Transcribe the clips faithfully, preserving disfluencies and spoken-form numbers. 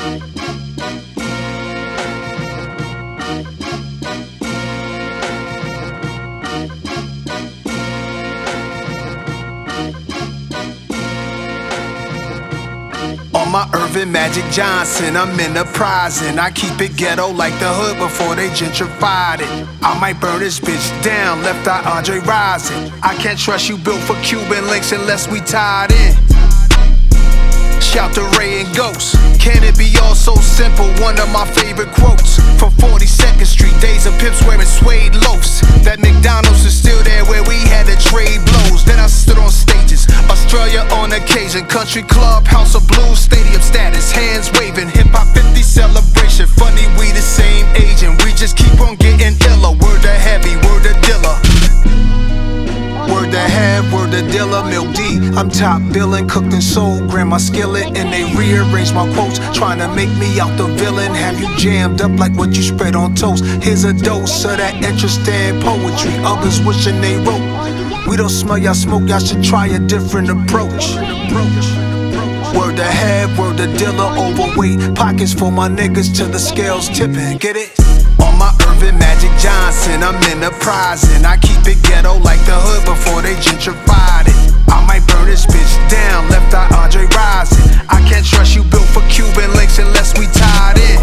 On my Irvin Magic Johnson, I'm enterprising. I keep it ghetto like the hood before they gentrified it. I might burn this bitch down, left eye Andre rising. I can't trust you built for Cuban links unless we tied in. Shout to Ray and Ghost. Can it be all so simple? One of my favorite quotes from forty-second Street. Days of Pips wearing suede loafs. That McDonald's is still there where we had to trade blows. Then I stood on stages, Australia on occasion. Country club, House of Blues, stadium status. Hands waving, hip hop fifty celebration. Funny we the same age and we just keep on getting iller. Word to heavy, word to Dilla. Word to have, word to Dilla, Milk D. I'm top billing, cooked and sold. Grab my skillet and they rearrange my quotes, trying to make me out the villain. Have you jammed up like what you spread on toast? Here's a dose of that interesting poetry. Others wishing they wrote. We don't smell y'all smoke, y'all should try a different approach. Word to have, word to Dilla, overweight. Pockets for my niggas till the scales tipping. Get it? On my Irvin Magic Johnson, I'm enterprising. I keep it ghetto like the hood before they gentrified it. I might burn this bitch down, left eye Andre rising. I can't trust you built for Cuban links unless we tied in.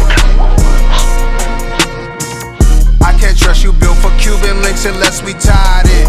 I can't trust you built for Cuban links unless we tied in.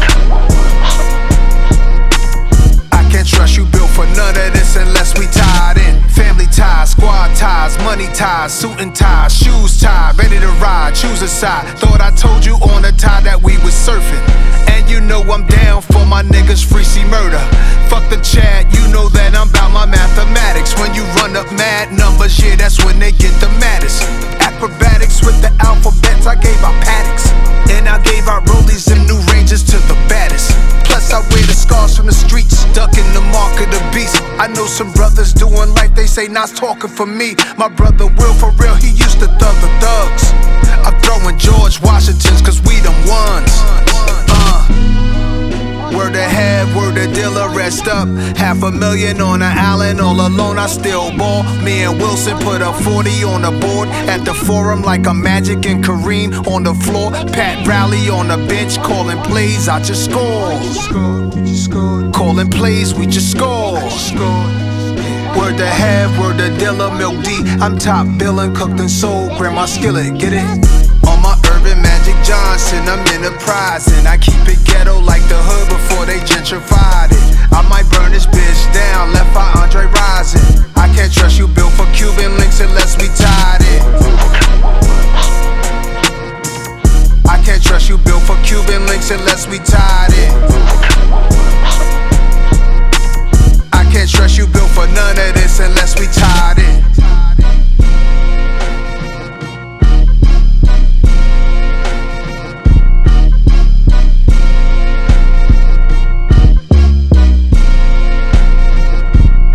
I can't trust you built for none of this unless we tied in. Family ties, squad ties, money ties, suit and ties, shoes tied, ready to ride, choose a side. Thought I told you on the tie that we was surfing. And you know I'm down for my niggas free C murder. Fuck the chat, you know that I'm about my mathematics. When you run up mad numbers, yeah, that's when they get the maddest. Acrobatics with the alphabets, I gave out paddocks. And I gave out rollies and new ranges to the baddest. Plus I wear the scars from the streets, ducking the mark of the beast. I know some brothers doing like they say, not talking for me. My brother Will, for real, he used to thug the thugs. I'm throwing George Washingtons cause we them ones. Uh, word to have, word to Dilla, rest up. Half a million on an island, all alone I still ball. Me and Wilson put a forty on the board at the forum like a Magic and Kareem on the floor. Pat Rally on the bench, calling plays, I just score. Calling plays, we just score. Word to have, word to Dilla, Milk D. I'm top billing, cooked and sold. Grab my skillet, get it? On my Irvin Magic Johnson, I'm enterprising. I keep it ghetto like the hood before they gentrified it. I might burn this bitch down, left eye Andre rising. I can't trust you built for Cuban links unless we tied in. I can't trust you built for Cuban links unless we tied in.